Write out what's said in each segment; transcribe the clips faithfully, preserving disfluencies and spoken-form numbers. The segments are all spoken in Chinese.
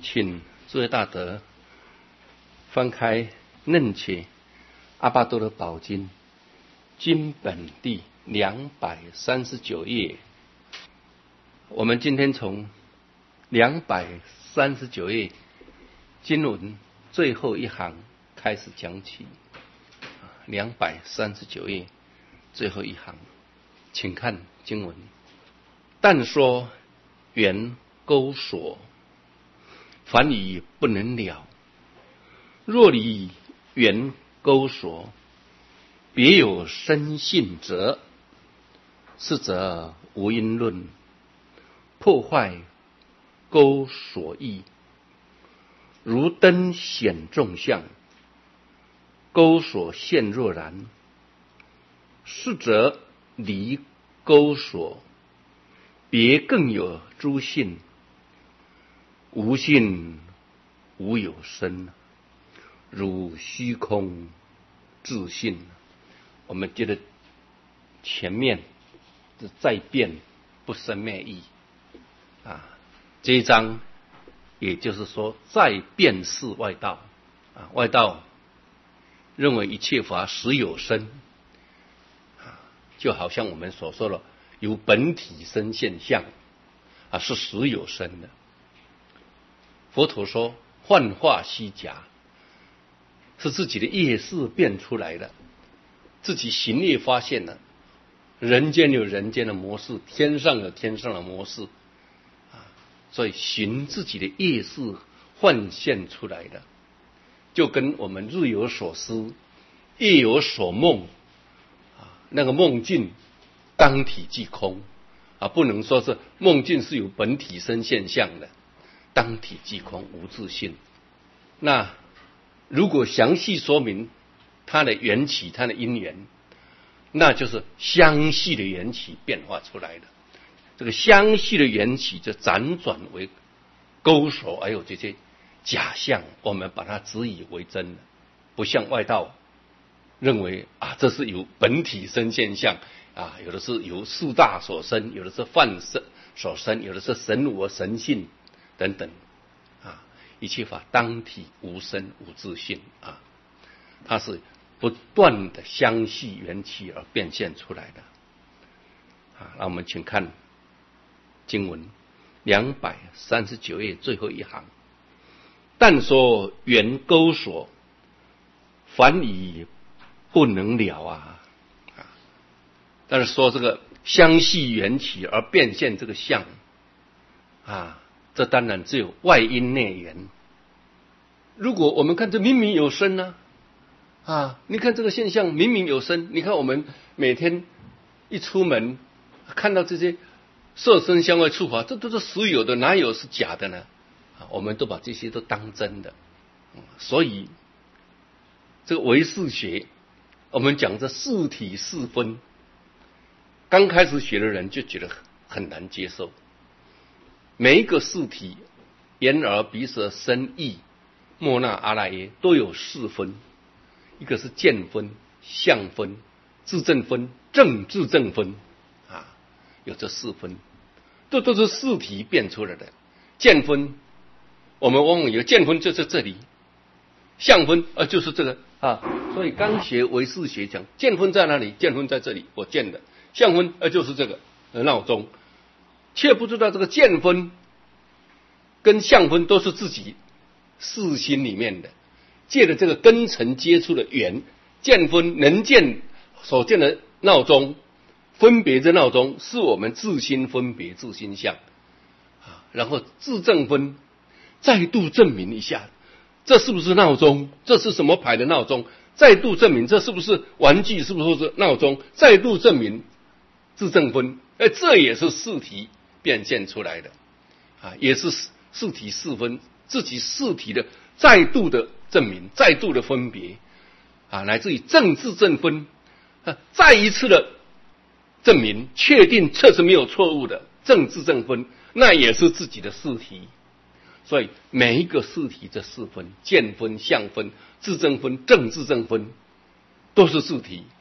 请诸位大德翻开《楞伽阿巴多的宝经》经本第两百三十九页。我们今天从两百三十九页经文最后一行开始讲起。两百三十九页最后一行，请看经文：但说缘钩索，凡以不能了。若离缘钩索，别有生性者，是则无因论，破坏钩索义。如灯显众相，钩索现若然，是则离钩索，别更有诸性，无性无有生，如虚空自性。我们觉得前面是再变不生灭义啊，这一章也就是说再辨识外道啊，外道认为一切法实有生啊，就好像我们所说的由本体生现象啊，是实有生的。佛陀说幻化虚假，是自己的业识变出来的，自己行业发现了，人间有人间的模式，天上有天上的模式啊，所以行自己的业识幻现出来的，就跟我们日有所思夜有所梦啊，那个梦境当体即空啊，不能说是梦境是由本体生现象的，当体即空无自性。那如果详细说明它的缘起，它的因缘，那就是相续的缘起变化出来的。这个相续的缘起就辗转为钩索，还有这些假象，我们把它执以为真的，不像外道认为啊，这是由本体生现象啊，有的是由四大所生，有的是幻色所生，有的是神我神性等等啊，一切法当体无生无自性啊，它是不断的相续缘起而变现出来的啊。那我们请看经文两百三十九页最后一行：但说缘钩索，凡以不能了啊！啊，但是说这个相续缘起而变现这个相啊，这当然只有外因内缘。如果我们看这明明有生呢啊，啊，你看这个现象明明有生，你看我们每天一出门看到这些色声香味触法，这都是实有的，哪有是假的呢？啊，我们都把这些都当真的，所以这个唯识学，我们讲这四体四分，刚开始学的人就觉得很难接受。每一个四体，眼耳鼻舌身意莫那阿赖耶都有四分，一个是见分、相分、自证分、正自证分啊，有这四分，这都是四体变出来的。见分，我们往往有见分就是这里，相分啊就是这个啊，所以刚学唯识学讲见分在哪里？见分在这里，我见的。相分啊就是这个闹钟，却不知道这个见分跟相分都是自己四心里面的，借着这个根尘接触的缘，见分能见所见的闹钟，分别的闹钟是我们自心分别自心相啊，然后自证分再度证明一下，这是不是闹钟？这是什么牌的闹钟？再度证明这是不是玩具？是不是闹钟？再度证明自证分，哎，这也是四体变现出来的啊，也是四体四分，自己四体的再度的证明，再度的分别啊，来自于正自证分，啊，再一次的证明，确定这是没有错误的正自证分，那也是自己的四体。所以每一个四体这四分，见分、相分、自证分、正自证分，都是四体。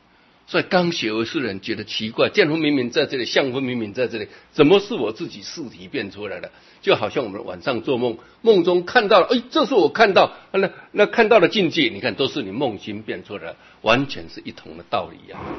所以刚学唯识的人觉得奇怪，见分明明在这里，相分明明在这里，怎么是我自己事体变出来的？就好像我们晚上做梦，梦中看到了，哎，这是我看到，那那看到的境界，你看都是你梦心变出来的，完全是一同的道理啊。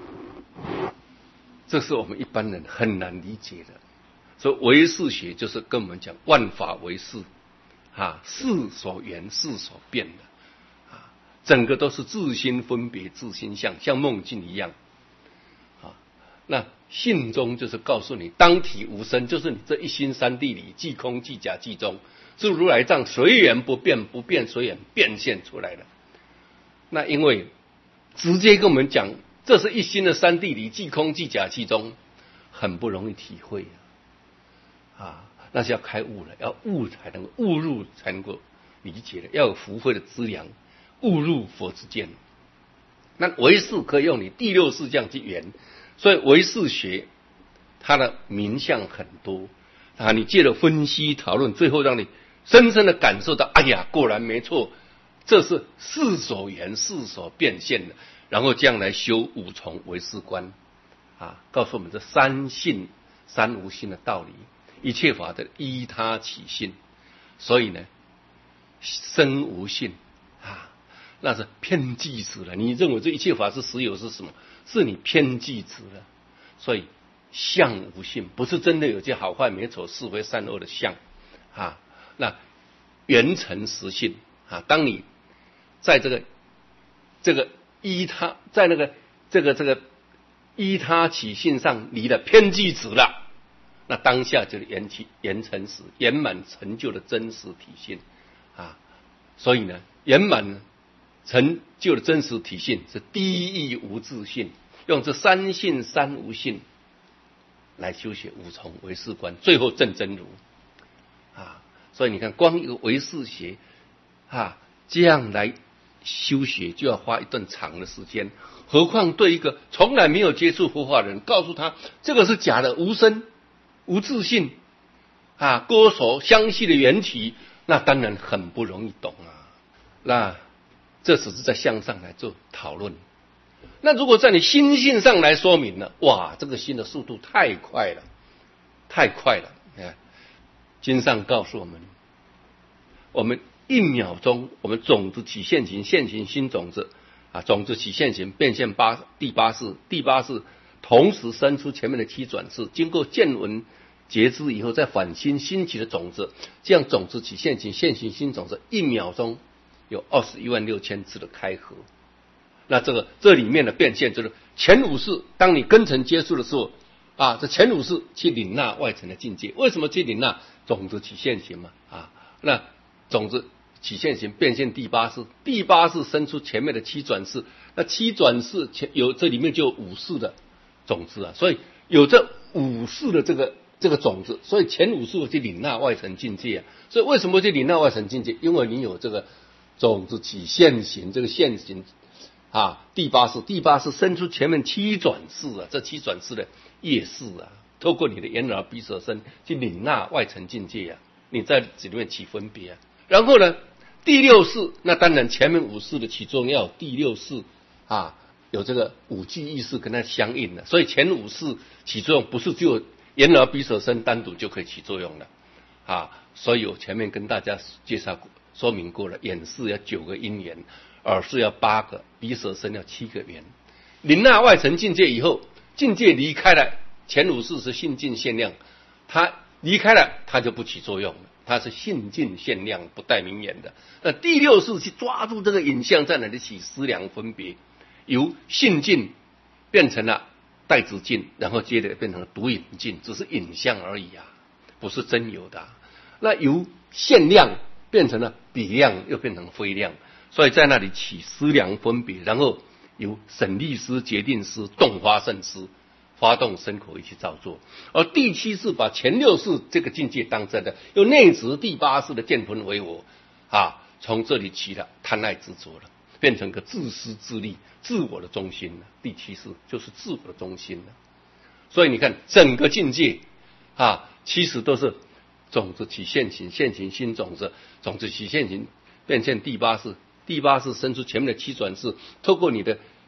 这是我们一般人很难理解的。所以唯识学就是跟我们讲万法唯识，啊，事所缘，事所变的。整个都是自心分别、自心相，像梦境一样。啊，那性中就是告诉你，当体无生，就是你这一心三谛里，即空即假即中，是如来藏随缘不变，不变随缘变现出来的。那因为直接跟我们讲，这是一心的三谛里，即空即假即中，很不容易体会啊。啊，那是要开悟了，要悟才能悟入，才能够理解的，要有福慧的资粮。悟入佛之见，那唯识可以用你第六识相去圆，所以唯识学它的名相很多啊。你借着分析讨论，最后让你深深的感受到，哎呀，果然没错，这是事所缘，事所变现的。然后将来修五重唯识观啊，告诉我们这三性、三无性的道理，一切法的依他起性，所以呢，生无性啊。那是偏计值了，你认为这一切法是实有是什么？是你偏计值了。所以相无性，不是真的有些好坏美丑是非善恶的相啊。那缘成实性啊，当你在这个这个依他在那个这个这个依他起性上离了偏计值了，那当下就是缘起缘成实圆满成就的真实体性啊。所以呢，圆满呢成就的真实体性是第一无自性，用这三性三无性来修学五重唯识观，最后证真如啊。所以你看，光一个唯识学啊，这样来修学就要花一段长的时间，何况对一个从来没有接触佛法的人，告诉他这个是假的，无生无自性啊，歌手相续的缘起，那当然很不容易懂啊。那这只是在相上来做讨论，那如果在你心性上来说明了，哇，这个心的速度太快了，太快了！你看，经上告诉我们，我们一秒钟，我们种子起现行，现行新种子啊，种子起现行，变现八第八世，第八世同时生出前面的七转世，经过见闻觉知以后，再反心新起的种子，这样种子起现行，现行新种子，一秒钟有二十一万六千次的开合。那这个这里面的变现就是前五世，当你根尘接触的时候啊，这前五世去领纳外层的境界。为什么去领纳？种子起现行嘛啊，那种子起现行变现第八世，第八世生出前面的七转世，那七转世前有这里面就有五世的种子啊，所以有这五世的这个这个种子，所以前五世去领纳外层境界啊。所以为什么去领纳外层境界？因为你有这个种子起现行，这个现行啊，第八世，第八世生出前面七转世啊，这七转世的业世啊，透过你的眼耳鼻舌身去领纳外层境界啊，你在这里面起分别啊。然后呢，第六世，那当然前面五世的起作用要有第六世啊，有这个五具意识跟它相应的，所以前五世起作用不是只有眼耳鼻舌身单独就可以起作用的啊。所以我前面跟大家介绍过说明过了，眼识要九个因缘，耳识要八个，鼻舌身要七个缘。领纳外层境界以后，境界离开了，前五世是性净限量，它离开了，它就不起作用了，它是性净限量，不带名言的。那第六世去抓住这个影像，在哪里起思量分别，由性净变成了带子净，然后接着变成了独影净，只是影像而已啊，不是真有的啊。那由限量变成了比量，又变成非量，所以在那里起思量分别，然后由审立师、决定师、动发胜师发动身口意去造作。而第七世把前六世这个境界当真的，又内执第八世的见分为我啊，从这里起了贪爱执着了，变成个自私自利、自我的中心了。第七世就是自我的中心了。所以你看整个境界啊，其实都是种子起现行，现行新种子，种子起现行变现第八世，第八世生出前面的七转世，透过你的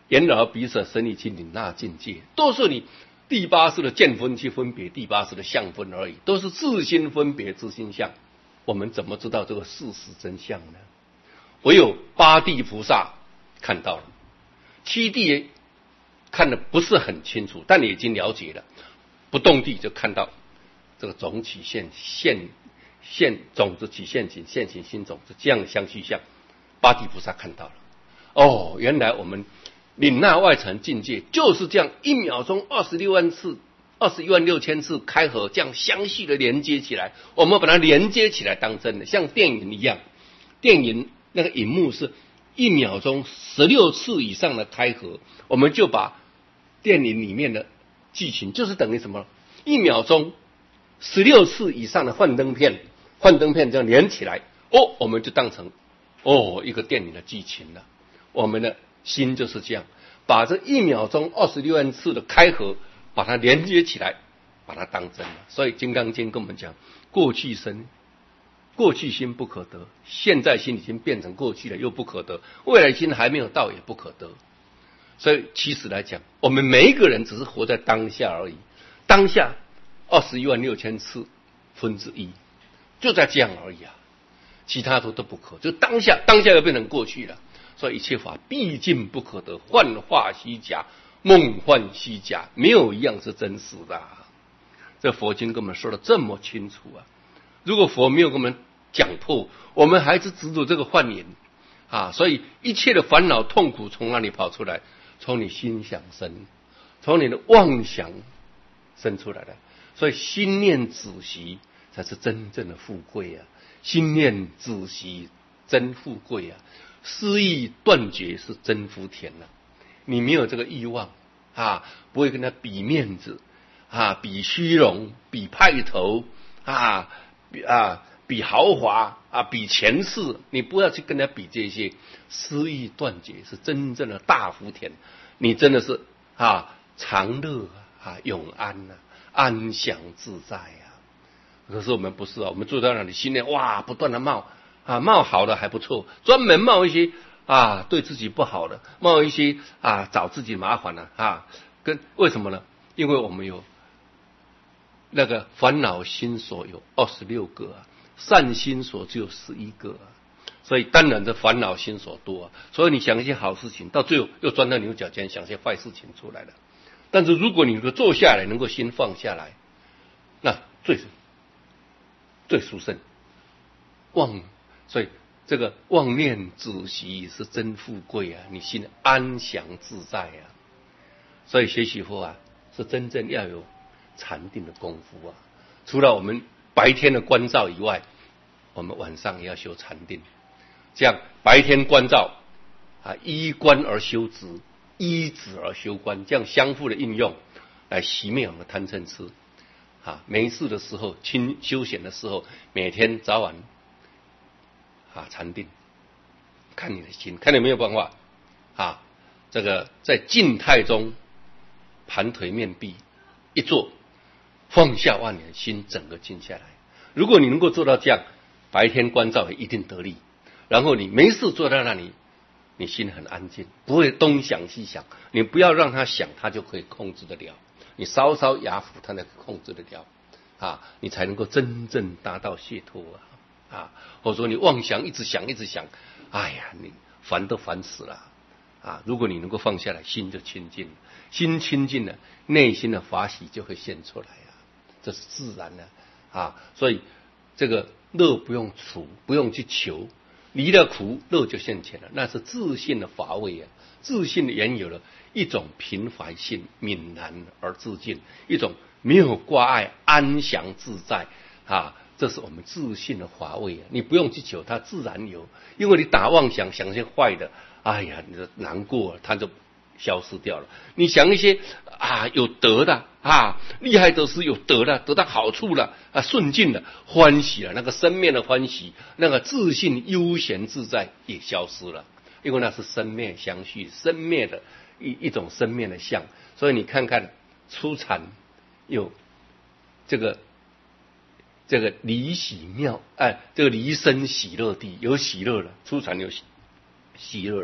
眼耳鼻舌身意清领纳境界，都是你第八识的见分去分别第八识的相分而已，都是自心分别自心相。我们怎么知道这个事实真相呢？唯有八地菩萨看到了，七地看得不是很清楚，但也已经了解了。不动地就看到这个种起现现现种子起现行，现行新种子这样相续相，八地菩萨看到了。哦，原来我们领纳外层境界就是这样，一秒钟二十六万次、二十一万六千次开合，这样相续的连接起来，我们把它连接起来当真的，像电影一样。电影那个荧幕是一秒钟十六次以上的开合，我们就把电影里面的剧情就是等于什么？一秒钟十六次以上的幻灯片，幻灯片这样连起来，哦，我们就当成哦一个电影的剧情了。我们的心就是这样，把这一秒钟二十六万次的开合，把它连接起来，把它当真了。所以《金刚经》跟我们讲，过去生。过去心不可得，现在心已经变成过去了，又不可得，未来心还没有到，也不可得。所以其实来讲，我们每一个人只是活在当下而已，当下二十一万六千次分之一，就在这样而已啊，其他都都不可，就当下，当下又变成过去了。所以一切法毕竟不可得，幻化虚假，梦幻虚假，没有一样是真实的啊。这佛经跟我们说的这么清楚啊！如果佛没有跟我们讲破，我们还是执着这个幻影啊，所以一切的烦恼痛苦从哪里跑出来？从你心想生，从你的妄想生出来的。所以心念止息才是真正的富贵啊！心念止息真富贵啊！私欲断绝是真福田啊！你没有这个欲望啊，不会跟他比面子啊，比虚荣，比派头啊。比啊，比豪华啊，比前世，你不要去跟他比这些，私欲断绝是真正的大福田，你真的是啊常乐啊永安啊，安详自在啊。可是我们不是啊，我们坐在那里心念哇不断的冒啊，冒好的还不错，专门冒一些啊对自己不好的，冒一些啊找自己麻烦的啊，跟为什么呢？因为我们有。那个烦恼心所有二十六个啊，善心所只有十一个啊，所以当然这烦恼心所多啊。所以你想一些好事情，到最后又钻到牛角尖，想些坏事情出来了。但是如果你能够坐下来，能够心放下来，那最最殊胜妄，所以这个妄念止息是真富贵啊，你心安详自在啊。所以学习佛啊，是真正要有禅定的功夫啊！除了我们白天的观照以外，我们晚上也要修禅定。这样白天观照啊，依观而修止，依止而修观，这样相互的应用来熄灭我们的贪嗔痴啊。没事的时候，清休闲的时候，每天早晚啊禅定，看你的心，看你有没有办法啊。这个在静态中盘腿面壁一坐。放下万念，心整个静下来。如果你能够做到这样，白天观照也一定得力。然后你没事坐在那里，你心很安静，不会东想西想。你不要让他想，他就可以控制得了。你稍稍压服，他才控制得了啊，你才能够真正达到解脱啊啊！或者说你妄想一直想一直想，哎呀，你烦都烦死了啊！如果你能够放下来，心就清净了，心清净了，内心的法喜就会现出来啊。这是自然的啊，所以这个乐不用处，不用去求，离了苦，乐就现前了。那是自信的法味啊，自信原有了一种平凡性，泯然而自尽，一种没有挂碍，安详自在啊，这是我们自信的法味啊。你不用去求，它自然有，因为你打妄想，想些坏的，哎呀，你就难过了，它就消失掉了。你想一些啊有得的啊，厉害的是有得的，得到好处了啊，顺境了，欢喜了，那个生灭的欢喜，那个自信悠闲自在也消失了，因为那是生灭相续，生灭的一一种生灭的相。所以你看看初禅有这个这个离喜妙，哎，这个离生喜乐地有喜乐了，初禅有喜喜乐了。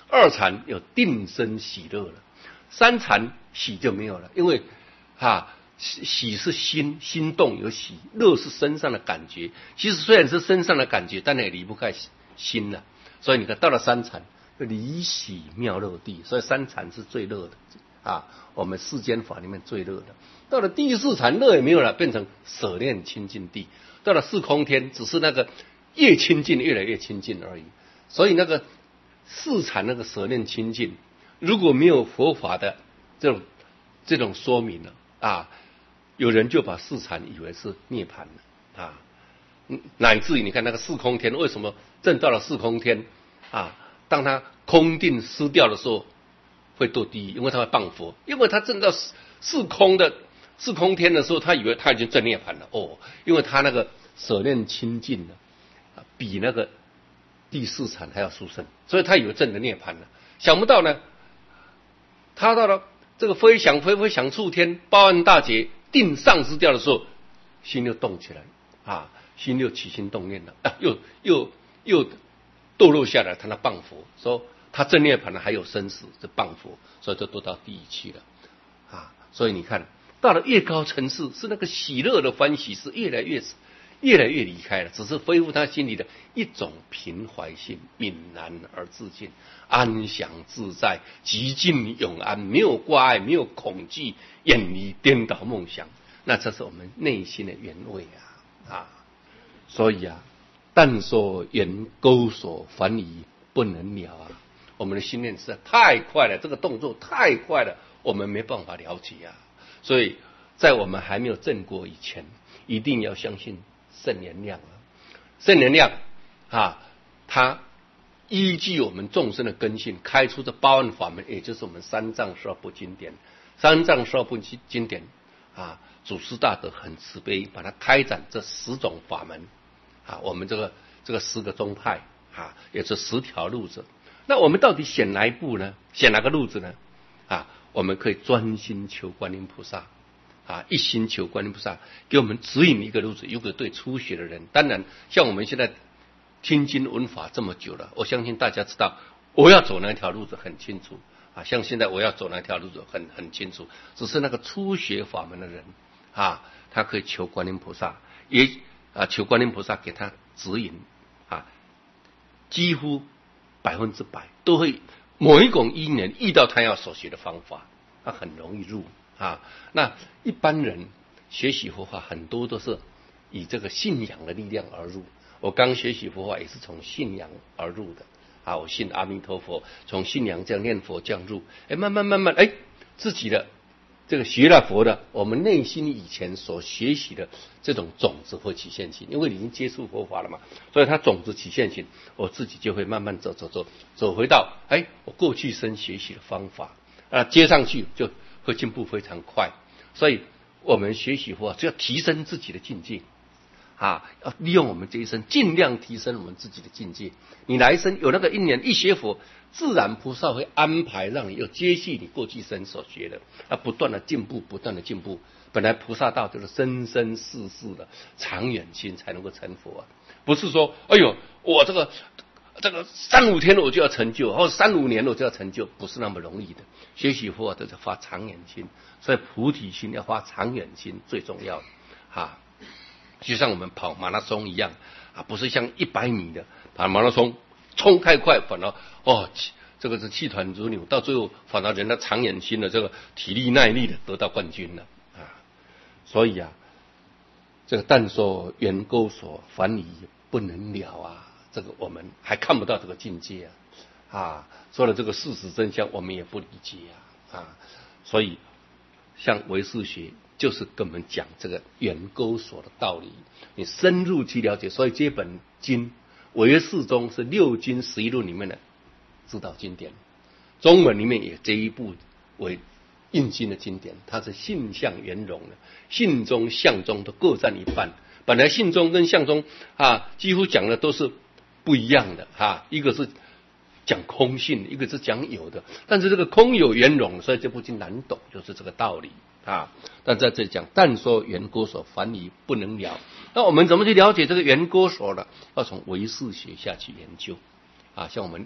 二禅有定身喜乐了，三禅喜就没有了，因为啊喜喜是心心动有喜，乐是身上的感觉。其实虽然是身上的感觉，但也离不开心了。所以你看到了三禅，离喜妙乐地，所以三禅是最乐的啊。我们世间法里面最乐的。到了第四禅，乐也没有了，变成舍念清净地。到了四空天，只是那个越亲近越来越亲近而已。所以那个四禅那个舍念清净，如果没有佛法的这种这种说明了啊，有人就把四禅以为是涅槃了啊，乃至于你看那个四空天，为什么证到了四空天啊？当他空定失掉的时候，会堕地狱，因为他会谤佛，因为他证到四空的四空天的时候，他以为他已经证涅槃了哦，因为他那个舍念清净了，比那个第四禅还要殊胜，所以他以为证的涅槃了。想不到呢，他到了这个飞翔飞飞翔触天报恩大劫定丧失掉的时候，心又动起来啊，心又起心动念了啊，又又又堕落下来，他那谤佛，说他证涅槃了还有生死，这谤佛，所以就堕到地狱去了啊。所以你看到了越高层次，是那个喜乐的欢喜是越来越越来越离开了，只是恢复他心里的一种平怀性，泯然而自尽，安详自在，极尽永安，没有挂碍，没有恐惧，远离颠倒梦想，那这是我们内心的原味啊啊！所以啊，但说缘钩索反已不能了啊！我们的心念实在太快了，这个动作太快了，我们没办法了解啊！所以在我们还没有证过以前，一定要相信圣言量啊！圣言量啊，它依据我们众生的根性，开出这八万法门，也就是我们三藏十二部经典。三藏十二部经典啊，祖师大德很慈悲，把它开展这十种法门啊，我们这个这个十个宗派啊，也是十条路子。那我们到底选哪一步呢？选哪个路子呢？啊，我们可以专心求观音菩萨啊，一心求观音菩萨给我们指引一个路子。如果对初学的人，当然像我们现在听经闻法这么久了，我相信大家知道我要走哪条路子很清楚啊。像现在我要走哪条路子很很清楚，只是那个初学法门的人啊，他可以求观音菩萨，也啊求观音菩萨给他指引啊，几乎百分之百都会某一种因缘遇到他要所学的方法，他很容易入啊。那一般人学习佛法很多都是以这个信仰的力量而入。我刚学习佛法也是从信仰而入的啊，我信阿弥陀佛，从信仰这样念佛这样入，哎，慢慢慢慢，哎，自己的这个学了佛的，我们内心以前所学习的这种种子会起现行，因为你已经接触佛法了嘛，所以它种子起现行，我自己就会慢慢走走走走回到哎我过去生学习的方法啊，接上去就会进步非常快。所以我们学习佛法就要提升自己的境界啊，要利用我们这一生尽量提升我们自己的境界。你来生有那个因缘一学佛，自然菩萨会安排让你又接续你过去生所学的，啊，不断的进步，不断的进步。本来菩萨道就是生生世世的长远心才能够成佛啊，不是说哎呦我这个这个三五天我就要成就，或者三五年我就要成就，不是那么容易的。学习佛法都是发长远心，所以菩提心要发长远心最重要啊。就像我们跑马拉松一样啊，不是像一百米的跑马拉松冲太快，反而哦这个是气团如牛，到最后反而人的长远心的这个体力耐力的得到冠军了啊。所以啊，这个但说缘钩索反已不能了啊，这个我们还看不到这个境界啊啊，说了这个事实真相我们也不理解啊啊，所以像唯识学就是跟我们讲这个缘钩索的道理，你深入去了解。所以这本经唯识中是六经十一论里面的指导经典，中文里面也这一部为印经的经典，它是性相圆融的，性中相中都各占一半。本来性中跟相中啊，几乎讲的都是不一样的啊，一个是讲空性，一个是讲有的，但是这个空有圆融，所以这部经难懂，就是这个道理啊。但在这里讲，但说缘钩索反已不能了。那我们怎么去了解这个缘钩索呢？要从唯识学下去研究啊。像我们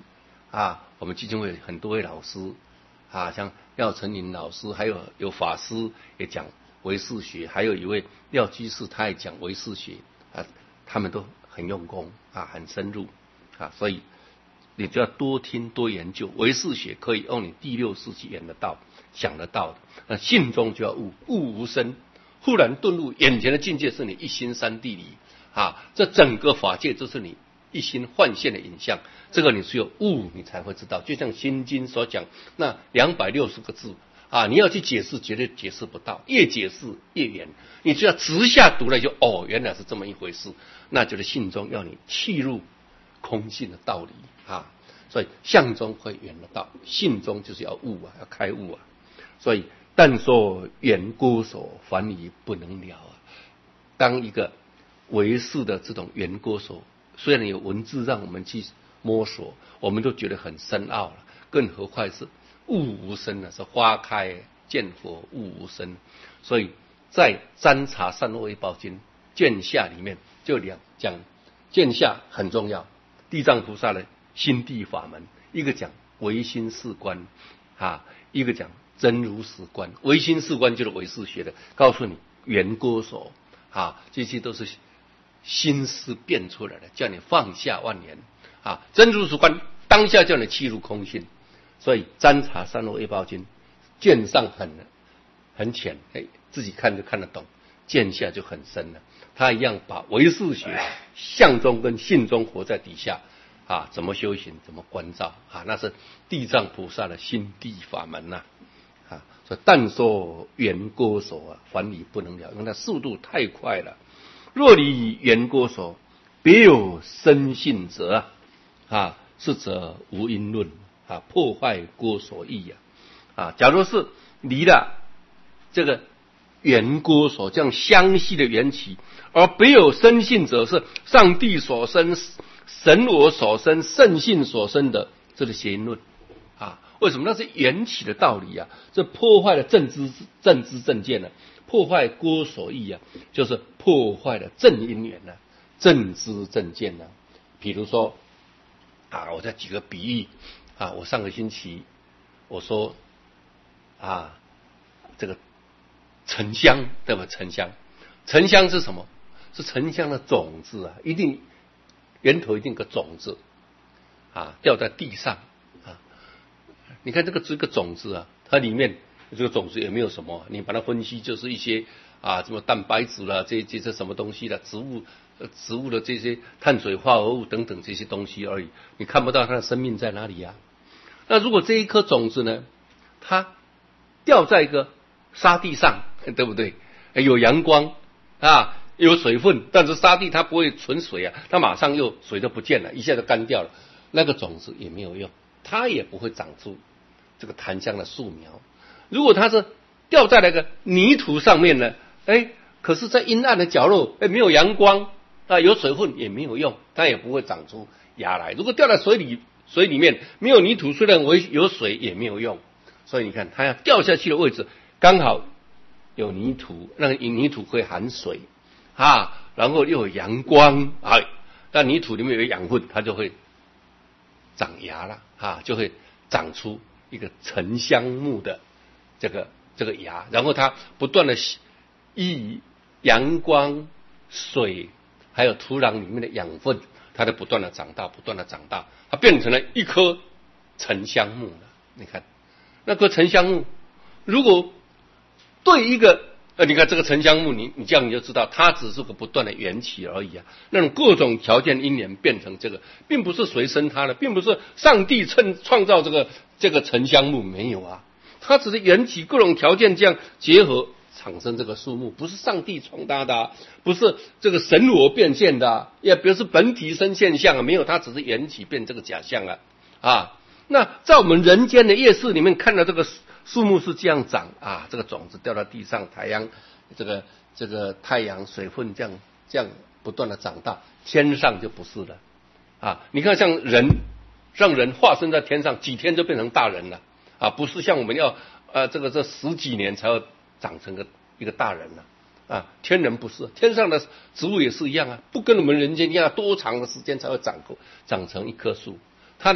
啊，我们基金会很多位老师啊，像廖成林老师，还有有法师也讲唯识学，还有一位廖居士他也讲唯识学啊，他们都很用功啊，很深入啊，所以你就要多听多研究。唯识学可以用你第六世纪演得到、想得到的。那信中就要悟，悟无生，忽然顿入眼前的境界是你一心三地理啊，这整个法界就是你一心幻现的影像。这个你只有悟，你才会知道。就像心经所讲，那两百六十个字啊，你要去解释，绝对解释不到，越解释越远。你只要直下读了，就哦，原来是这么一回事，那就是信中要你契入空性的道理啊。所以相中会圆得到，信中就是要悟啊，要开悟啊。所以但说圆郭所，凡疑不能了啊。当一个唯识的这种圆郭所，虽然有文字让我们去摸索，我们都觉得很深奥了，更何况是悟无生呢？是花开见佛悟无生。所以在占察善恶业报经卷下里面就两讲，卷下很重要，地藏菩萨的心地法门，一个讲唯心是观啊，一个讲真如实观。唯心是观就是唯识学的，告诉你圆郭所啊，这些都是心思变出来的，叫你放下万年啊。真如实观当下叫你契入空性。所以占察善恶业报经卷上很很浅，哎，自己看就看得懂，卷下就很深了。他一样把唯识学相中跟信中活在底下啊，怎么修行，怎么观照啊，那是地藏菩萨的心地法门呐啊。啊，所以但说圆郭所啊，凡理不能了，因为它速度太快了。若离圆郭所，别有生信者啊，是则无因论啊，破坏郭所义呀啊。假如是离了这个圆郭所这样相系的缘起，而别有生信者，是上帝所生、神我所生、圣性所生的，这是邪因论啊。为什么？那是缘起的道理啊，这破坏了正知正知正见呢、啊，破坏郭所义啊，就是破坏了正因缘呢、啊，正知正见呢、啊。比如说啊，我再举个比喻啊，我上个星期我说啊，这个沉香对吧？沉香，沉香是什么？是沉香的种子啊，一定源头一定有个种子啊，掉在地上啊。你看这个这个种子啊，它里面这个种子也没有什么，你把它分析就是一些啊，什么蛋白质啦，这这这什么东西啦，植物植物的这些碳水化合物等等这些东西而已，你看不到它的生命在哪里呀、啊？那如果这一颗种子呢，它掉在一个沙地上，对不对？有阳光啊，有水分，但是沙地它不会存水啊，它马上又水都不见了，一下就干掉了，那个种子也没有用，它也不会长出这个檀香的树苗。如果它是掉在那个泥土上面呢，哎，可是在阴暗的角落，哎，没有阳光啊，有水分也没有用，它也不会长出芽来。如果掉在水里，水里面没有泥土，虽然有水也没有用。所以你看，它要掉下去的位置刚好有泥土，那个泥土会含水啊，然后又有阳光啊，那泥土里面有养分，它就会长芽了啊，就会长出一个沉香木的这个这个芽，然后它不断的依阳光、水还有土壤里面的养分，它就不断的长大，不断的长大，它变成了一棵沉香木了。你看。那个沉香木，如果对一个呃，你看这个沉香木，你你这样你就知道，它只是个不断的缘起而已啊。那种各种条件因缘变成这个，并不是谁生它的，并不是上帝创创造这个这个沉香木，没有啊，它只是缘起各种条件这样结合产生这个树木，不是上帝创造的、啊，不是这个神我变现的、啊，也不是本体生现象啊，没有，它只是缘起变这个假象啊啊。那在我们人间的夜市里面看到这个树木是这样长啊，这个种子掉到地上，太阳这个这个太阳水分这样这样不断的长大，天上就不是了啊。你看像人，让人化身在天上，几天就变成大人了啊，不是像我们要呃这个这十几年才要长成个一个大人了啊。天人不是，天上的植物也是一样啊，不跟我们人间一样多长的时间才会长长成一棵树，它的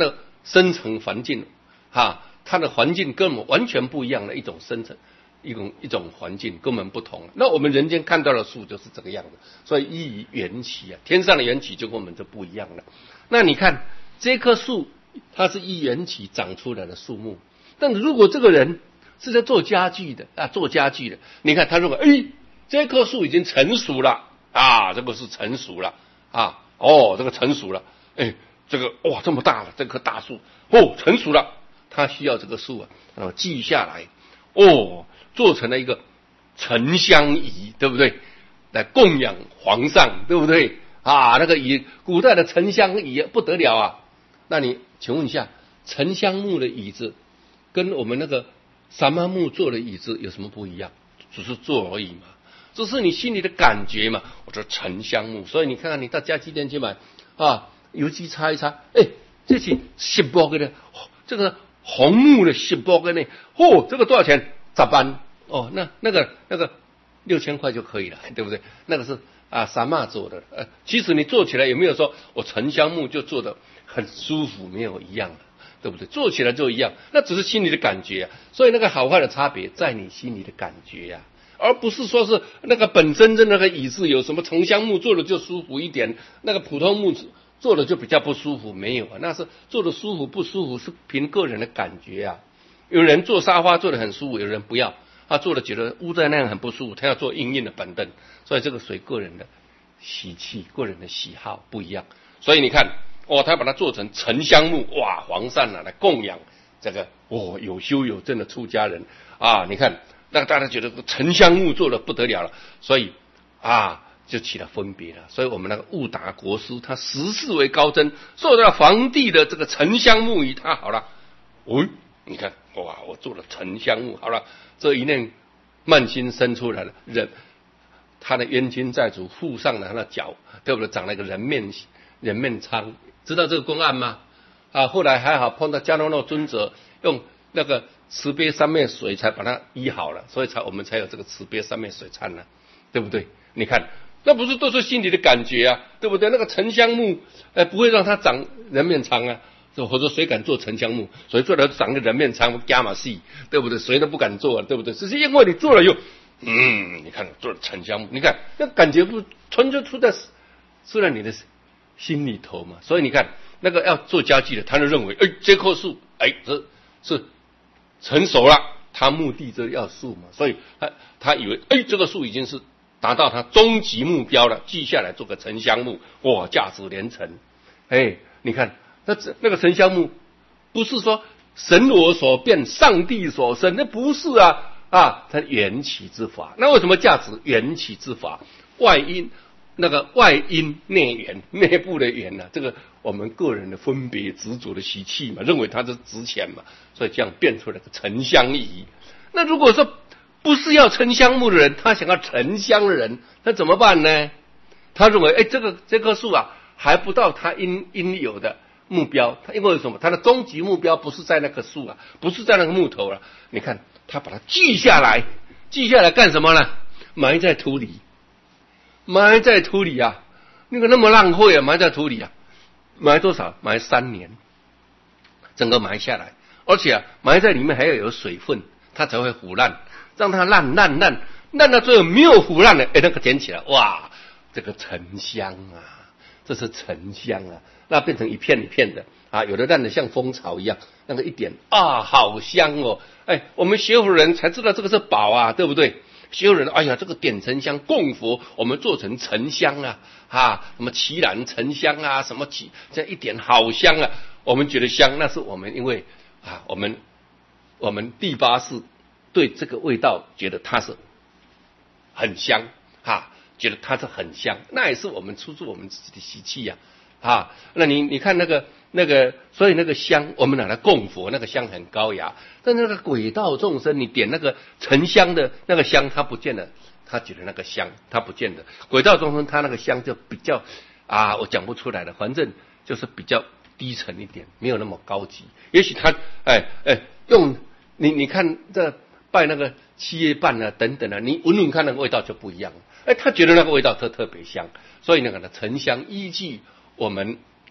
生成环境，哈，它的环境跟我们完全不一样的一种生成。一种一种环境根本不同，那我们人间看到的树就是这个样子，所以依于缘起啊，天上的缘起就跟我们就不一样了。那你看这棵树，它是依缘起长出来的树木，但如果这个人是在做家具的啊，做家具的，你看他如果哎，这棵树已经成熟了啊，这个是成熟了啊，哦，这个成熟了，哎，这个哇这么大了，这棵大树哦成熟了，他需要这个树啊，然后记下来哦。做成了一个沉香仪，对不对？来供养皇上，对不对？啊，那个仪，古代的沉香仪不得了啊！那你请问一下，沉香木的椅子跟我们那个萨玛木做的椅子有什么不一样？只是做而已嘛，这是你心里的感觉嘛。我说沉香木，所以你看看你到家具店去买啊，油漆擦一擦，哎，这是锡箔的呢，这个红木的锡箔的呢，哦，这个多少钱？咋办？哦，那那个那个六千块就可以了，对不对？那个是啊，萨玛做的。呃，其实你做起来有没有说我沉香木就做的很舒服？没有一样的，对不对？做起来就一样，那只是心里的感觉啊。所以那个好坏的差别在你心里的感觉呀、啊，而不是说是那个本身的那个椅子有什么沉香木做的就舒服一点，那个普通木做的就比较不舒服。没有啊，那是做的舒服不舒服是凭个人的感觉啊。有人坐沙发坐得很舒服，有人不要。他做了觉得屋在那样很不舒服，他要做硬硬的板凳，所以这个随个人的喜气、个人的喜好不一样。所以你看，哦，他把它做成沉香木，哇，皇上啊来供养这个哦有修有证的出家人啊，你看，那大家觉得沉香木做的不得了了，所以啊就起了分别了。所以我们那个悟达国师，他十世为高僧，受到皇帝的这个沉香木仪，他好了，哦，你看，哇，我做了沉香木，好了。这一念慢心生出来了，人他的冤亲债主附上了他的脚，对不对？长了一个人面人面疮，知道这个公案吗？啊，后来还好碰到迦罗诺尊者用那个慈悲三昧水才把它医好了，所以才我们才有这个慈悲三昧水忏呢，对不对？你看，那不是都是心里的感觉啊，对不对？那个沉香木，呃，不会让它长人面疮啊。或者谁敢做沉香木？谁做了长个人面疮加马戏，对不对？谁都不敢做了，对不对？只是因为你做了又，嗯，你看做了沉香木，你看那感觉不纯就出在出在你的心里头嘛。所以你看那个要做家具的，他就认为，哎，这棵树，哎，这是成熟了，他目的就要树嘛，所以他他以为，哎，这个树已经是达到他终极目标了，记下来做个沉香木，哇，价值连城。哎，你看。那那个沉香木不是说神我所变，上帝所生，那不是啊啊，它缘起之法。那为什么价值缘起之法？外因那个外因内缘，内部的缘呢、啊？这个我们个人的分别执着的习气嘛，认为它是值钱嘛，所以这样变出来个沉香仪。那如果说不是要沉香木的人，他想要沉香的人，那怎么办呢？他认为，哎，这个这棵树啊，还不到他应应有的。目标，他因为什么？他的终极目标不是在那棵树啊，不是在那个木头了、啊。你看，他把它记下来，记下来干什么呢？埋在土里，埋在土里啊！那个那么浪费啊，埋在土里啊，埋多少？埋三年，整个埋下来，而且啊，埋在里面还要有水分，它才会腐烂，让它烂烂烂烂到最后没有腐烂的，哎，那个捡起来，哇，这个沉香啊，这是沉香啊。那变成一片一片的啊，有的烂的像蜂巢一样，那个一点啊，好香哦！哎，我们学佛人才知道这个是宝啊，对不对？学佛人，哎呀，这个点沉香供佛，我们做成沉香啊，啊，什么奇兰沉香啊，什么奇，这一点好香啊！我们觉得香，那是我们因为啊，我们我们第八世对这个味道觉得它是很香啊，觉得它是很香，那也是我们出自我们自己的习气呀、啊。啊，那你你看那个那个，所以那个香我们拿来供佛，那个香很高雅。但那个鬼道众生，你点那个沉香的那个香，他不见得，他觉得那个香，他不见得。鬼道众生他那个香就比较啊，我讲不出来了，反正就是比较低沉一点，没有那么高级。也许他哎哎用你你看这拜那个七叶半啊等等啊，你闻闻看那个味道就不一样了。哎，他觉得那个味道特特别香，所以那个呢沉香依据我们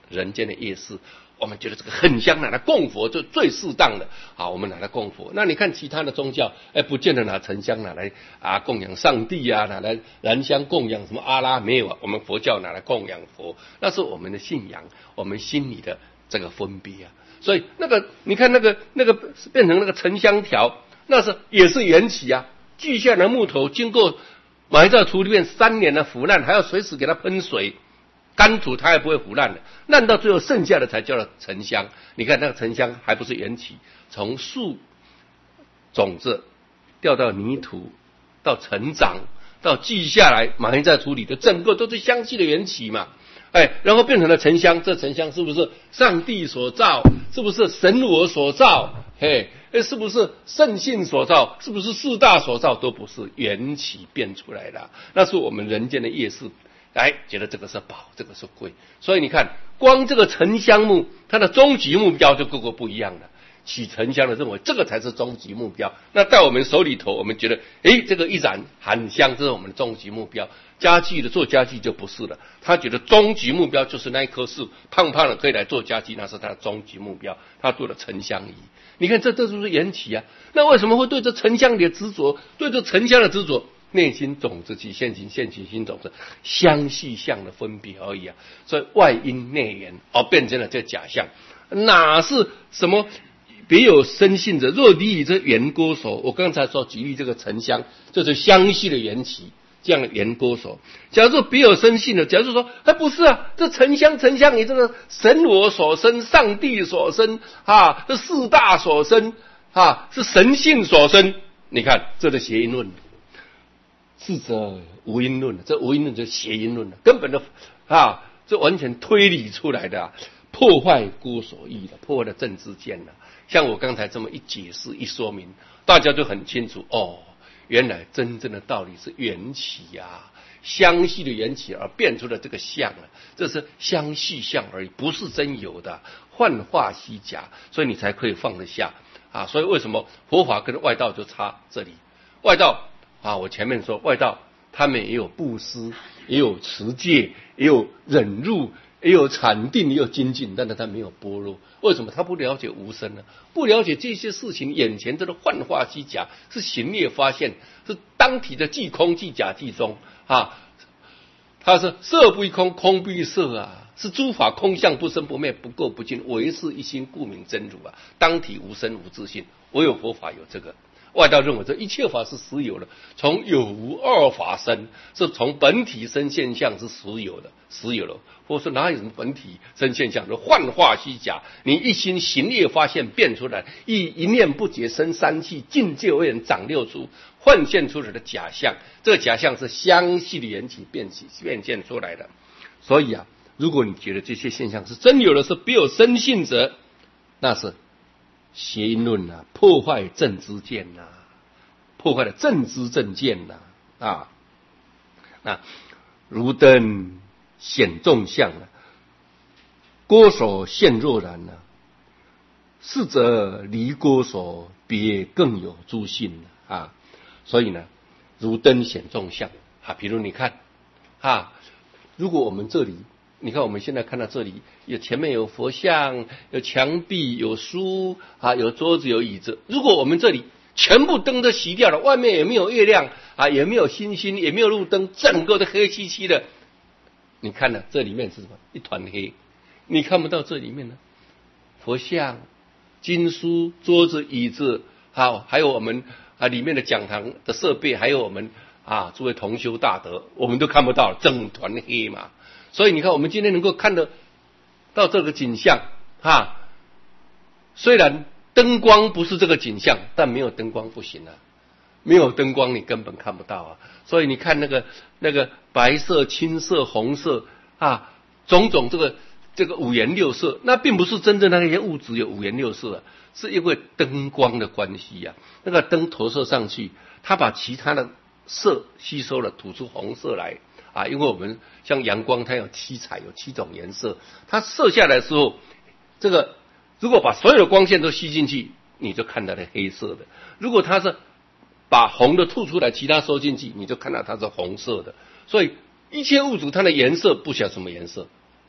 人间的夜市，我们觉得这个很香，拿来供佛就最适当的。好，我们拿来供佛。那你看其他的宗教，哎，不见得拿沉香拿来啊供养上帝啊，拿来燃香供养什么阿拉，没有啊。我们佛教拿来供养佛，那是我们的信仰，我们心里的这个分别啊。所以那个你看那个那个变成那个沉香条，那是也是缘起啊。锯下的木头经过埋在土里面三年的腐烂，还要随时给它喷水。干土它也不会腐烂的，烂到最后剩下的才叫做沉香。你看那个沉香还不是缘起，从树种子掉到泥土，到成长，到锯下来埋在土里的，整个都是香气的缘起嘛。哎，然后变成了沉香，这沉香是不是上帝所造？是不是神我所造？嘿，是不是圣性所造？是不是四大所造？都不是，缘起变出来的，那是我们人间的业事。哎，觉得这个是宝，这个是贵，所以你看，光这个沉香木，它的终极目标就各个不一样了。起沉香的认为这个才是终极目标，那在我们手里头，我们觉得，哎，这个一燃很香，这是我们的终极目标。家具的做家具就不是了，他觉得终极目标就是那一棵树，胖胖的可以来做家具，那是他的终极目标。他做了沉香仪，你看这这就是缘起啊。那为什么会对这沉香的执着，对这沉香的执着？内心种子及现行现行心种子相系相的分别而已啊，所以外因内缘而变成了这假象，哪是什么别有生性者？若离以这缘钩手，我刚才说举例这个沉香，这是相系的缘起，这样的缘钩手。假如说别有生性的，假如说哎不是啊，这沉香沉香，你这个神我所生，上帝所生啊，这四大所生啊，是神性所生。你看这是邪因论。是这无因论，这无因论就是邪因论了，根本的啊，这完全推理出来的、啊，破坏孤所义的，破坏了正知见了。像我刚才这么一解释一说明，大家就很清楚哦，原来真正的道理是缘起啊，相系的缘起而变出了这个相了，这是相系相而已，不是真有的，幻化虚假，所以你才可以放得下啊。所以为什么佛法跟外道就差这里？外道。啊，我前面说外道，他们也有布施，也有持戒，也有忍辱，也有禅定，也有精进，但是他没有般若。为什么？他不了解无生呢？不了解这些事情，眼前这个幻化虚假，是行业发现，是当体的即空即假即中啊。他是色不异空，空不异色啊，是诸法空相不生不灭，不垢不净，唯是一心，故名真如啊。当体无生无自性，唯有佛法有这个。外道认为这一切法是实有的，从有无二法生，是从本体生现象是实有的，实有的。或者说哪有什么本体生现象？是幻化虚假，你一心行业发现变出来，一一念不觉生三气，境界为人长六出，幻现出来的假象，这个假象是相系的缘起变起变现出来的。所以啊，如果你觉得这些现象是真有的，是别有生性者，那是邪因论啊，破坏正知见呐、啊，破坏了正知正见呐、啊，啊，那如灯显众相啊，郭所现若然呐、啊，是则离郭所别更有诸性啊，所以呢，如灯显众相啊，比如你看啊，如果我们这里。你看，我们现在看到这里，有前面有佛像，有墙壁，有书啊，有桌子，有椅子。如果我们这里全部灯都熄掉了，外面也没有月亮啊，也没有星星，也没有路灯，整个都黑漆漆的。你看呢，这里面是什么？一团黑，你看不到这里面呢。佛像、经书、桌子、椅子，好，还有我们啊里面的讲堂的设备，还有我们啊诸位同修大德，我们都看不到，整团黑嘛。所以你看，我们今天能够看得到这个景象啊，虽然灯光不是这个景象，但没有灯光不行啊，没有灯光你根本看不到啊。所以你看那个那个白色、青色、红色啊，种种这个这个五颜六色，那并不是真正那些物质有五颜六色啊，是因为灯光的关系啊。那个灯投射上去，它把其他的色吸收了，吐出红色来。啊，因为我们像阳光，它有七彩，有七种颜色，它射下来的时候，这个如果把所有的光线都吸进去，你就看到了黑色的；如果它是把红的吐出来，其他收进去，你就看到它是红色的。所以一切物质它的颜色不晓得什么颜色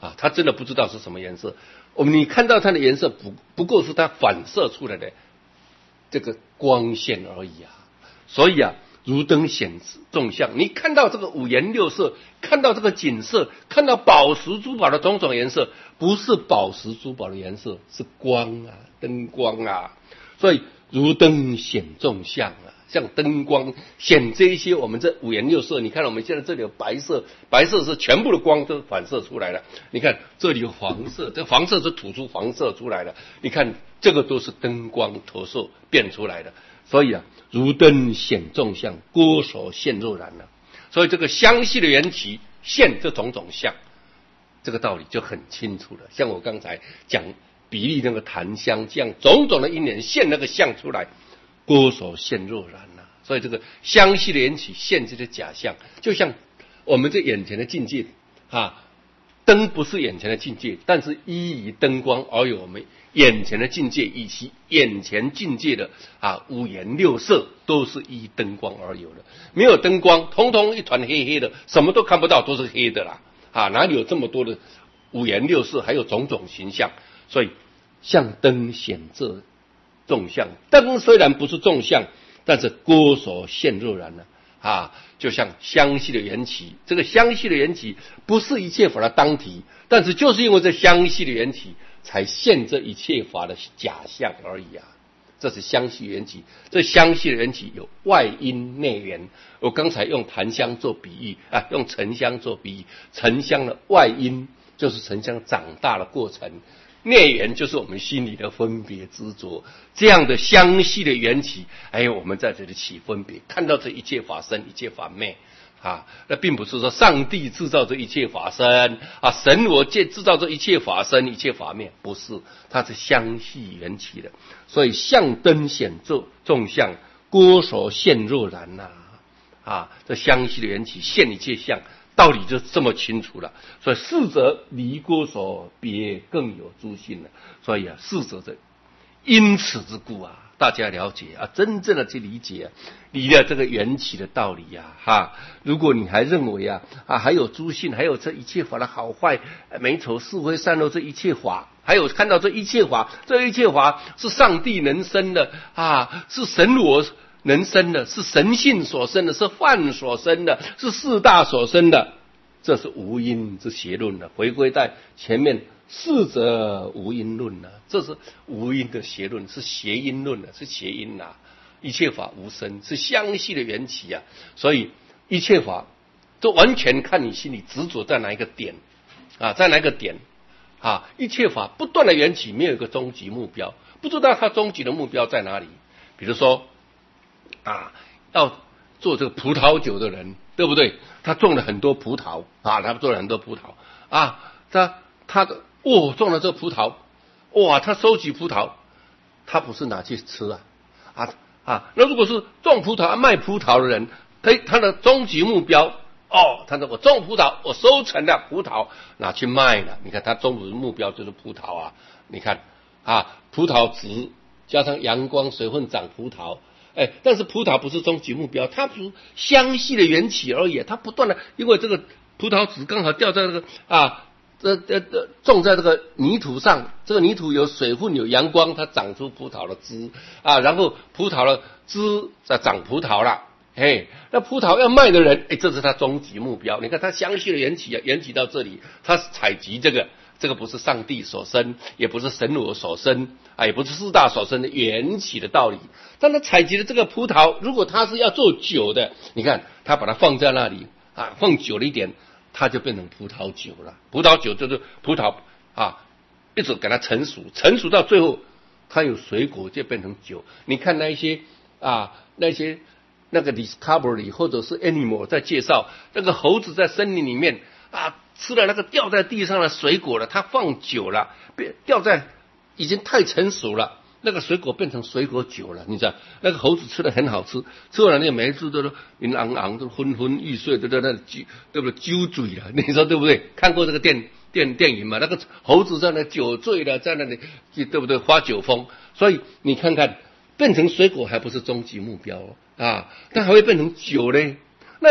啊，他真的不知道是什么颜色。我们你看到它的颜色不不过是它反射出来的这个光线而已啊。所以啊，如灯显众相，你看到这个五颜六色，看到这个景色，看到宝石珠宝的种种颜色，不是宝石珠宝的颜色，是光啊，灯光啊。所以如灯显众相啊，像灯光显这一些我们这五颜六色。你看我们现在这里有白色，白色是全部的光都反射出来了。你看这里有黄色，这黄色是吐出黄色出来的。你看这个都是灯光投射变出来的。所以啊，如灯显众相，郭所现若然了。所以这个相系的缘起现这种种相，这个道理就很清楚了。像我刚才讲比例那个檀香，这样种种的因缘现那个相出来，郭所现若然了。所以这个相系的缘起现这个假象，就像我们这眼前的境界啊，灯不是眼前的境界，但是依于灯光而有我们眼前的境界，以及眼前境界的啊五颜六色都是依灯光而有的。没有灯光，通通一团黑黑的，什么都看不到，都是黑的啦啊，哪里有这么多的五颜六色，还有种种形象？所以像灯显这众相，灯虽然不是众相，但是郭所现若然了啊，就像相系的缘起。这个相系的缘起不是一切法的当体，但是就是因为这相系的缘起，才现这一切法的假象而已啊。这是相系缘起。这相系的缘起有外因内缘。我刚才用檀香做比喻啊，用沉香做比喻。沉香的外因就是沉香长大的过程，内缘就是我们心里的分别执着。这样的相系的缘起，哎，我们在这里起分别，看到这一切法生，一切法灭啊，那并不是说上帝制造这一切法生啊，神我界制造这一切法生，一切法灭，不是，它是相系缘起的。所以相灯显众众相，郭所现若然呐 啊, 啊，这相系的缘起现一切相，道理就这么清楚了。所以四者离郭所别更有诸性了。所以啊，四者这因此之故啊，大家了解啊，真正的去理解啊，理了这个缘起的道理呀、啊，哈。如果你还认为啊啊还有诸性，还有这一切法的好坏、美丑是非善恶这一切法，还有看到这一切法，这一切法是上帝能生的啊，是神我能生的，是神性所生的，是梵所生的，是四大所生的，这是无因之邪论的。回归在前面。四者无因论呐、啊，这是无因的邪论，是邪因论的、啊，是邪因呐、啊。一切法无生，是相系的缘起啊。所以一切法都完全看你心里执着在哪一个点啊，在哪一个点啊？一切法不断的缘起，没有一个终极目标，不知道它终极的目标在哪里。比如说啊，要做这个葡萄酒的人，对不对？他种了很多葡萄啊，他种了很多葡萄啊，他他的。哦，种了这个葡萄，哇，他收集葡萄，他不是拿去吃啊啊啊！那如果是种葡萄、卖葡萄的人，他他的终极目标，哦，他说我种葡萄，我收成了葡萄拿去卖了。你看他终极目标就是葡萄啊！你看啊，葡萄籽加上阳光、水分长葡萄，哎，但是葡萄不是终极目标，它不是相系的缘起而已，它不断的，因为这个葡萄籽刚好掉在那个啊。这这这种在这个泥土上，这个泥土有水分有阳光，它长出葡萄的枝啊，然后葡萄的枝在长葡萄了，哎，那葡萄要卖的人，哎，这是他终极目标。你看他相系的缘起，缘起到这里，他采集这个，这个不是上帝所生，也不是神我所生啊，也不是四大所生的缘起的道理。但他采集的这个葡萄，如果他是要做酒的，你看他把它放在那里啊，放久了一点。它就变成葡萄酒了。葡萄酒就是葡萄啊，一直给它成熟，成熟到最后，它有水果就变成酒。你看那一些啊，那些那个 Discovery 或者是 Animal 在介绍那个猴子在森林里面啊，吃了那个掉在地上的水果了，它放久了，掉在已经太成熟了。那个水果变成水果酒了，你知道？那个猴子吃的很好吃，吃完了那个每一次都是晕昂昂，都昏昏欲睡，都在那揪，对不对？揪嘴了，你说对不对？看过这个电电电影嘛？那个猴子在那酒醉了，在那里，对不对？发酒疯。所以你看看，变成水果还不是终极目标啊，它还会变成酒嘞。那你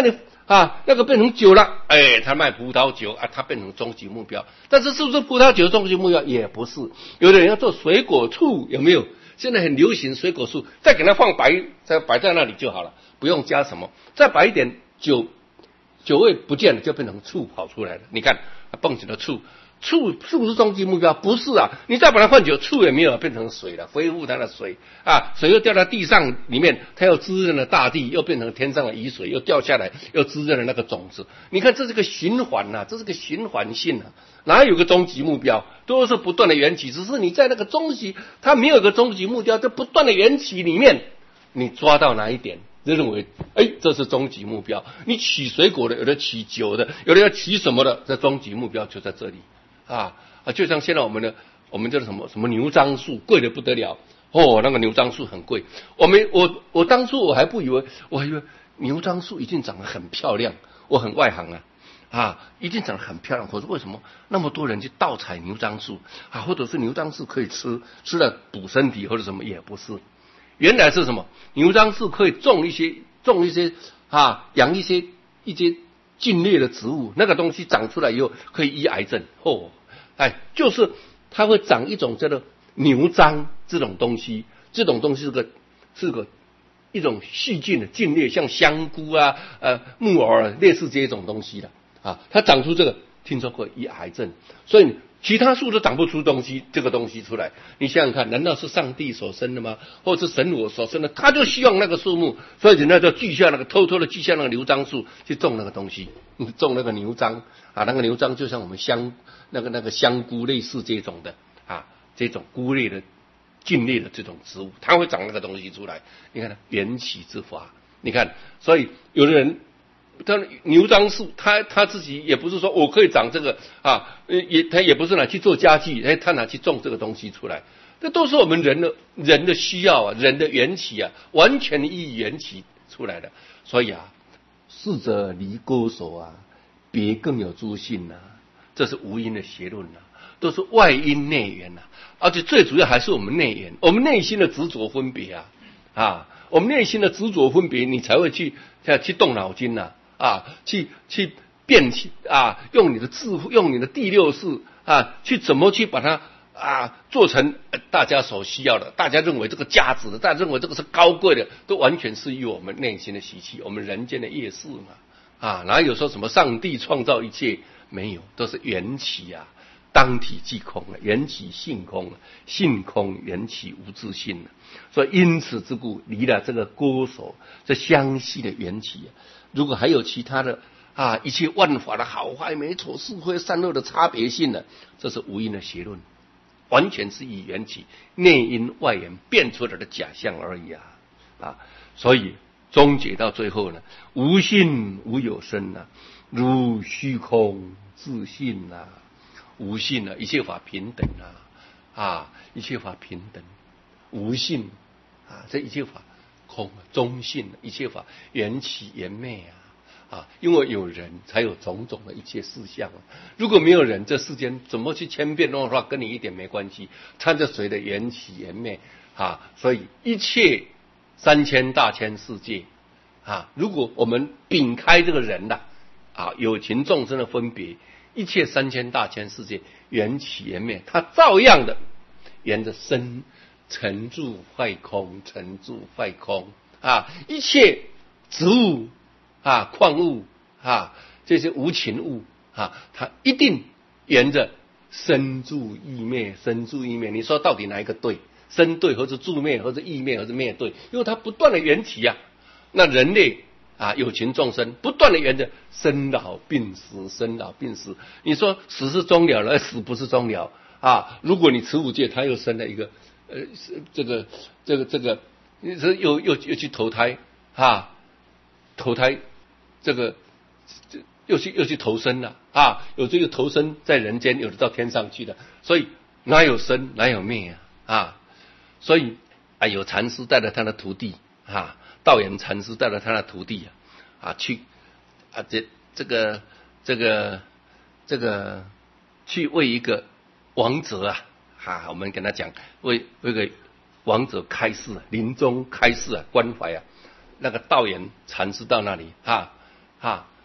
啊，那个变成酒了，哎，他卖葡萄酒啊，他变成终极目标。但是是不是葡萄酒终极目标？也不是。有的人要做水果醋，有没有？现在很流行水果醋，再给它放白，再摆在那里就好了，不用加什么，再摆一点酒，酒味不见了，就变成醋跑出来了。你看，蹦起了醋。醋是不是终极目标？不是啊！你再把它换酒，醋也没有变成水了，恢复它的水啊，水又掉到地上里面，它又滋润了大地，又变成天上的雨水，又掉下来，又滋润了那个种子。你看，这是个循环呐、啊，这是个循环性啊，哪有个终极目标？都是不断的缘起，只是你在那个终极，它没有个终极目标，在不断的缘起里面，你抓到哪一点？就认为，哎，这是终极目标。你取水果的，有的取酒的，有的要取什么的，这终极目标就在这里。啊啊！就像现在我们的我们叫什么什么牛樟树，贵得不得了哦，那个牛樟树很贵。我们我我当初我还不以为，我还以为牛樟树一定长得很漂亮，我很外行啊啊，一定长得很漂亮。可是为什么那么多人去盗采牛樟树啊？或者是牛樟树可以吃，吃了补身体或者什么？也不是，原来是什么？牛樟树可以种一些种一些啊，养一些一些。茎类的植物，那个东西长出来以后可以医癌症哦，哎，就是它会长一种叫做牛樟这种东西，这种东西是个是个一种细菌的茎类，像香菇啊、呃木耳类似这种东西的啊，它长出这个，听说过医癌症，所以其他树都长不出东西，这个东西出来，你想想看，难道是上帝所生的吗？或者是神我所生的？他就希望那个树木，所以人家就锯下那个，偷偷的锯下那个牛樟树去种那个东西，种那个牛樟啊，那个牛樟就像我们香那个那个香菇类似这种的啊，这种菇类的茎类的这种植物，它会长那个东西出来。你看缘起之法，你看，所以有的人。他牛樟树，他他自己也不是说我可以长这个啊，也他也不是拿去做家具，哎，他拿去种这个东西出来，这都是我们人的人的需要啊，人的缘起啊，完全依缘起出来的。所以啊，逝者离歌手啊，别更有诸性呐、啊，这是无因的邪论呐、啊，都是外因内缘呐、啊，而且最主要还是我们内缘，我们内心的执着分别啊啊，我们内心的执着分别，你才会去去动脑筋呐、啊。啊，去去辨析啊，用你的智慧，用你的第六识啊，去怎么去把它啊做成大家所需要的，大家认为这个价值的，大家认为这个是高贵的，都完全是与我们内心的习气，我们人间的业事嘛啊，哪有说什么上帝创造一切？没有，都是缘起啊，当体即空了，缘起性空了，性空缘起无自性了，所以因此之故，离了这个歌手这相系的缘起啊。如果还有其他的啊，一切万法的好坏、美丑、是非、善恶的差别性呢，这是无因的邪论，完全是以缘起内因外缘变出来的假象而已啊啊！所以终结到最后呢，无性无有生啊，如虚空自性啊，无性啊，一切法平等啊啊，一切法平等，无性啊，这一切法。空中性，一切法缘起缘灭啊啊！因为有人才有种种的一切事项啊。如果没有人，这世间怎么去千变万化，跟你一点没关系。掺着水的缘起缘灭啊，所以一切三千大千世界啊，如果我们摒开这个人呐啊，有情众生的分别，一切三千大千世界缘起缘灭，它照样的沿着生。成住坏空，成住坏空啊！一切植物啊、矿物啊，这些无情物啊，它一定沿着生住异灭，生住异灭。你说到底哪一个对？生对，或者住灭，或者异灭，或者灭对？因为它不断的缘起啊。那人类啊，有情众生不断的沿着生老病死，生老病死。你说死是终了了，死不是终了啊？如果你持五戒，他又生了一个。呃，这个这个这个，你说又又又去投胎啊，投胎，这个这又去又去投生了啊，有这个投生在人间，有的到天上去的，所以哪有生哪有灭啊啊，所以啊有禅师带着他的徒弟啊，道元禅师带着他的徒弟啊啊去啊这这个这个这个去为一个王者啊。啊，我们跟他讲，为为个王者开示，临终开示啊，关怀啊。那个道元禅师到那里，哈、啊、哈、啊，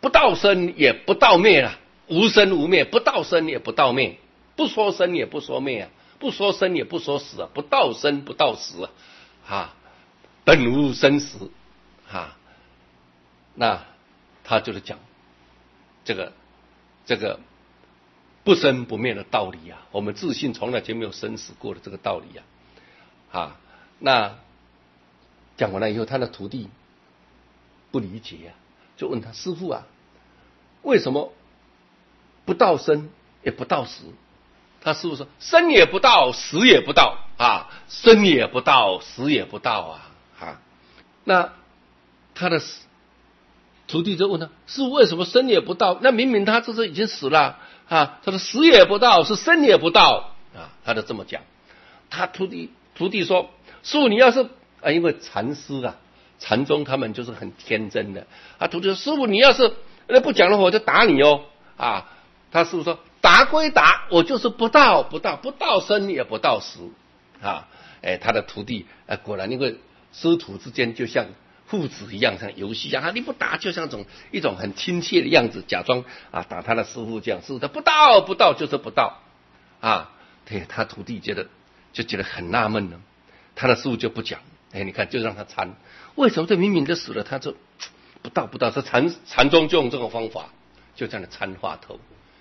不到生也不到灭了，无生无灭，不到生也不到灭，不说生也不说灭啊，不说生也不说死啊，不到生不到死啊，啊，本无生死啊，那他就是讲这个这个不生不灭的道理啊，我们自信从来就没有生死过的这个道理啊，啊，那讲完了以后，他的徒弟不理解啊，就问他师父啊，为什么不到生也不到死？他师父说：生也不到，死也不到啊，生也不到，死也不到啊啊！那他的徒弟就问他：师父为什么生也不到？那明明他这是已经死了啊！他说：死也不到，是生也不到啊！他就这么讲。他徒弟徒弟说：师父，你要是啊，因为禅师啊，禅宗他们就是很天真的啊。徒弟说：师父，你要是不讲的话，我就打你哦啊！他师父说：打归打，我就是不到不到不到生也不到死啊！哎，他的徒弟哎，果然因为师徒之间就像父子一样，像游戏一样，他你不打就像一种一种很亲切的样子，假装啊打他的师父这样，师父他不到不到就是不到啊！对他徒弟觉得就觉得很纳闷了，他的师父就不讲，哎，你看就让他参，为什么这明明就死了，他就不到不到？这禅禅宗就用这种方法，就这样的参话头。